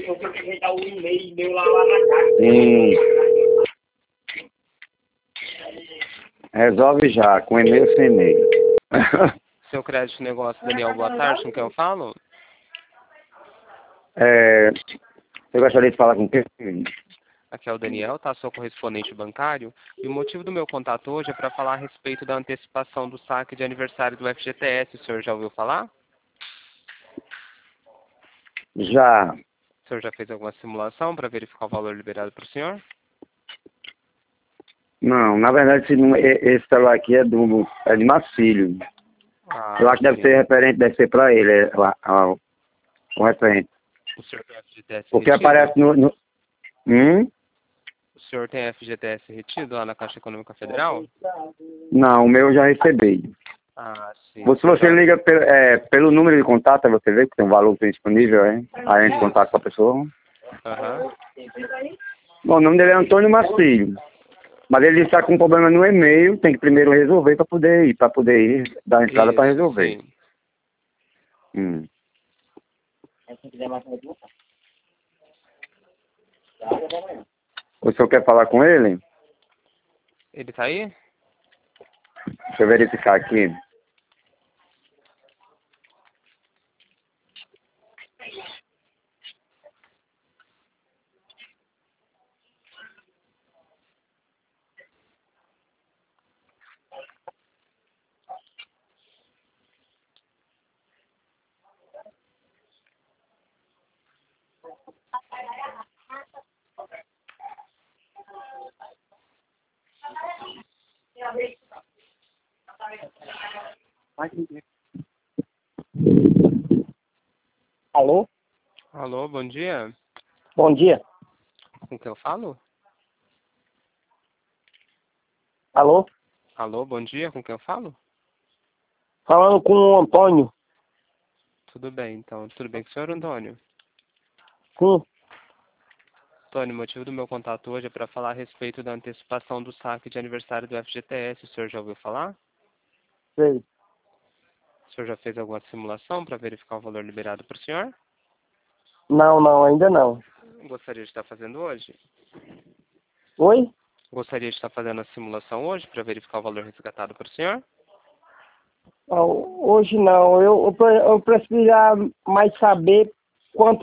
eu tenho que ajeitar o e-mail meu lá na casa. Resolve já, com e-mail sem e-mail. Seu crédito negócio, Daniel, boa tarde, com quem eu falo? Eu gostaria de falar com quem? Aqui é o Daniel, tá? Sou correspondente bancário. E o motivo do meu contato hoje é para falar a respeito da antecipação do saque de aniversário do FGTS. O senhor já ouviu falar? Já. O senhor já fez alguma simulação para verificar o valor liberado para o senhor? Não, na verdade esse celular aqui é de Marcílio. Eu acho que deve ser referente, deve ser para ele, o referente. O senhor tem FGTS Porque retido? aparece no... O senhor tem FGTS retido lá na Caixa Econômica Federal? Não, o meu eu já recebi. Ah, sim. Se você liga pelo número de contato, você vê que tem um valor que tem disponível, hein? Aí a gente contato com a pessoa. Bom, o nome dele é Antônio Marcílio. Mas ele está com um problema no e-mail, tem que primeiro resolver para poder ir, dar entrada para resolver. Sim. O senhor quer falar com ele? Ele tá aí? Deixa eu verificar aqui. Alô? Alô, bom dia. Bom dia. Com quem eu falo? Alô? Alô, bom dia, com quem eu falo? Falando com o Antônio. Tudo bem, então. Tudo bem com o senhor, Antônio? Sim. Antônio, o motivo do meu contato hoje é para falar a respeito da antecipação do saque de aniversário do FGTS. O senhor já ouviu falar? Sei. O senhor já fez alguma simulação para verificar o valor liberado para o senhor? Não, ainda não. Gostaria de estar fazendo hoje? Oi? Gostaria de estar fazendo a simulação hoje para verificar o valor resgatado para o senhor? Não, hoje não. Eu preciso mais saber quanto